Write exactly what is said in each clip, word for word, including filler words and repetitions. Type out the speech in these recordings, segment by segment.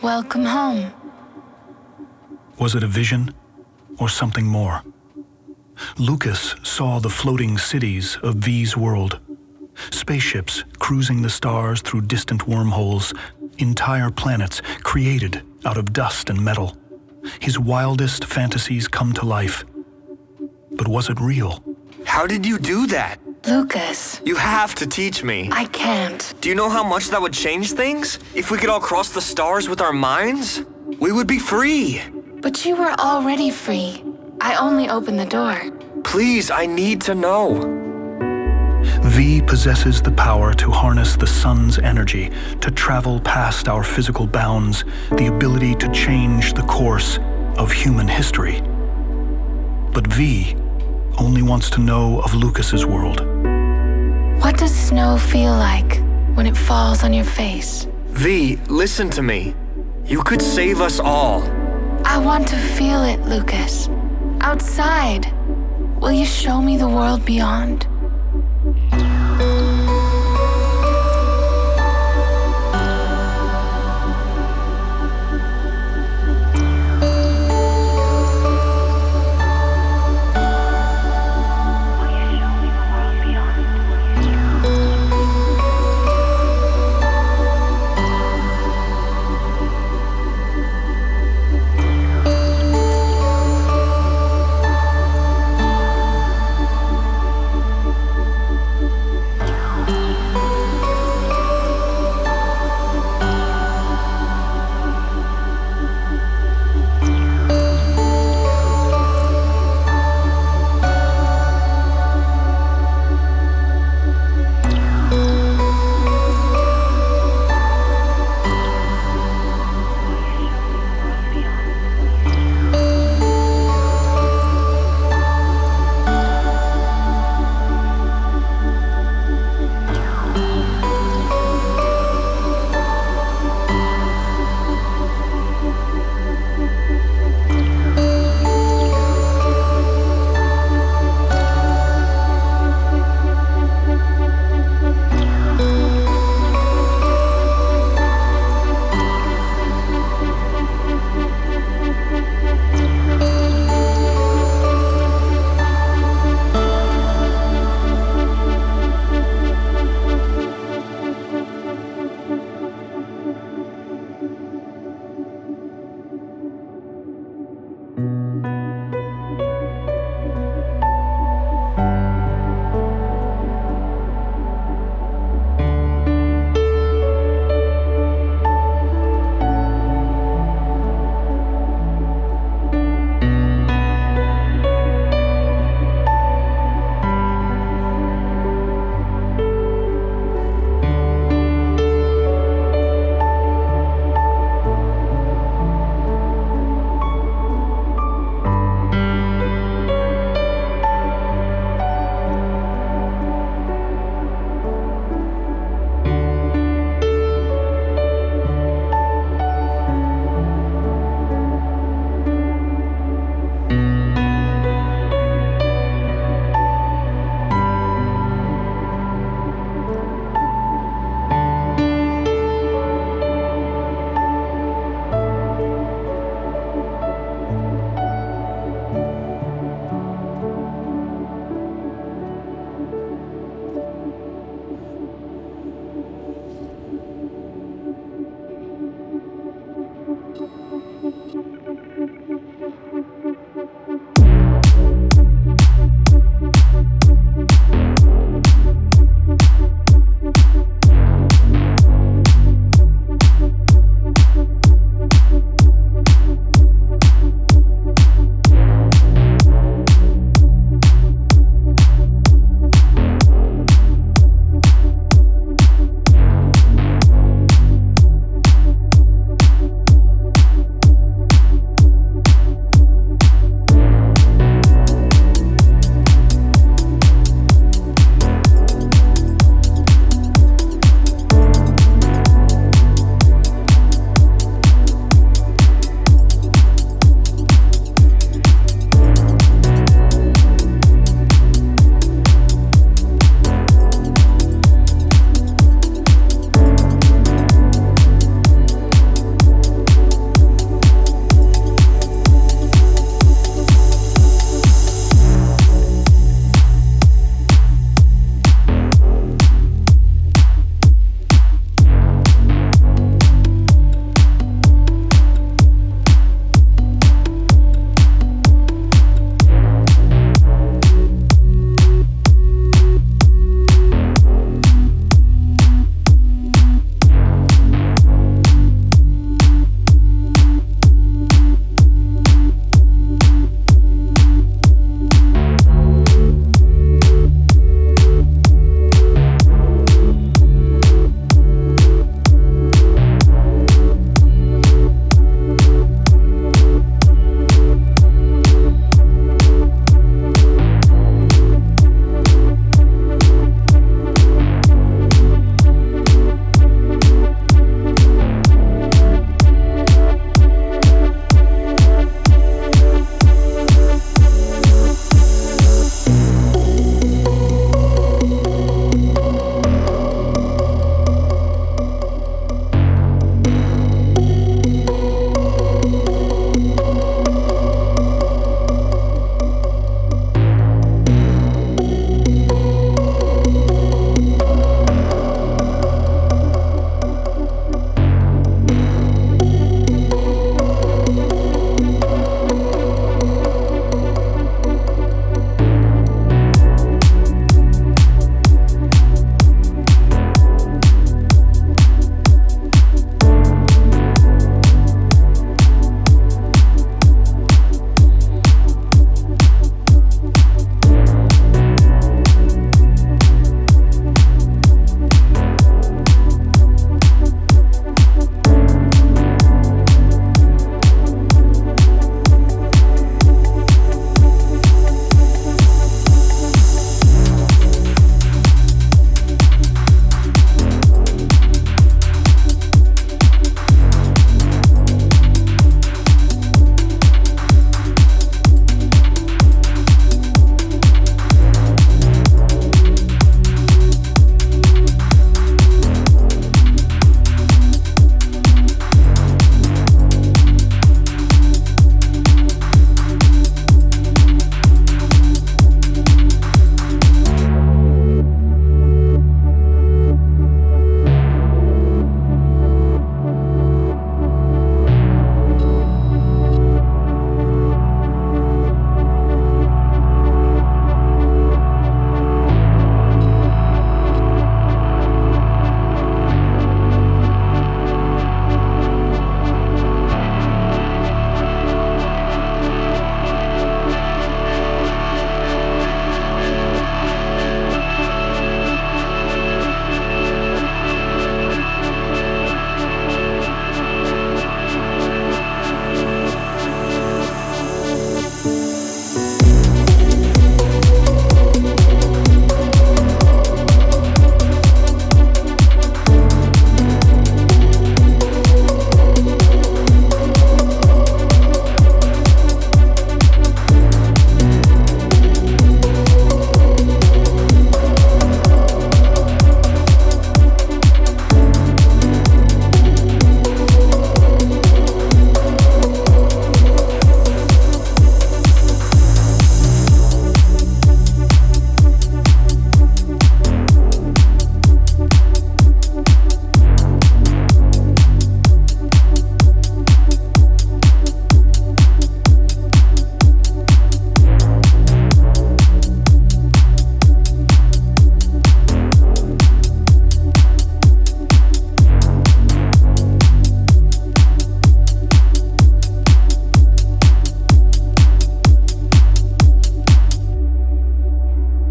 Welcome home. Was it a vision or something more? Lucas saw the floating cities of V's world. Spaceships cruising the stars through distant wormholes, entire planets created out of dust and metal. His wildest fantasies come to life. But was it real? How did you do that? Lucas, You have to teach me. I can't. Do you know how much that would change things? If we could all cross the stars with our minds, we would be free. But you were already free. I only opened the door. Please, I need to know. V possesses the power to harness the sun's energy, to travel past our physical bounds, the ability to change the course of human history. But V only wants to know of Lucas's world. What does snow feel like when it falls on your face? V, listen to me. You could save us all. I want to feel it, Lucas. Outside. Will you show me the world beyond?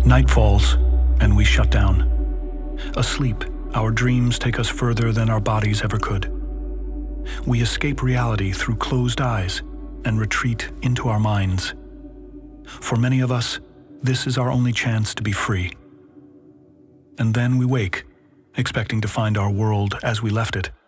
Night falls, and we shut down. Asleep, our dreams take us further than our bodies ever could. We escape reality through closed eyes and retreat into our minds. For many of us, this is our only chance to be free. And then we wake, expecting to find our world as we left it.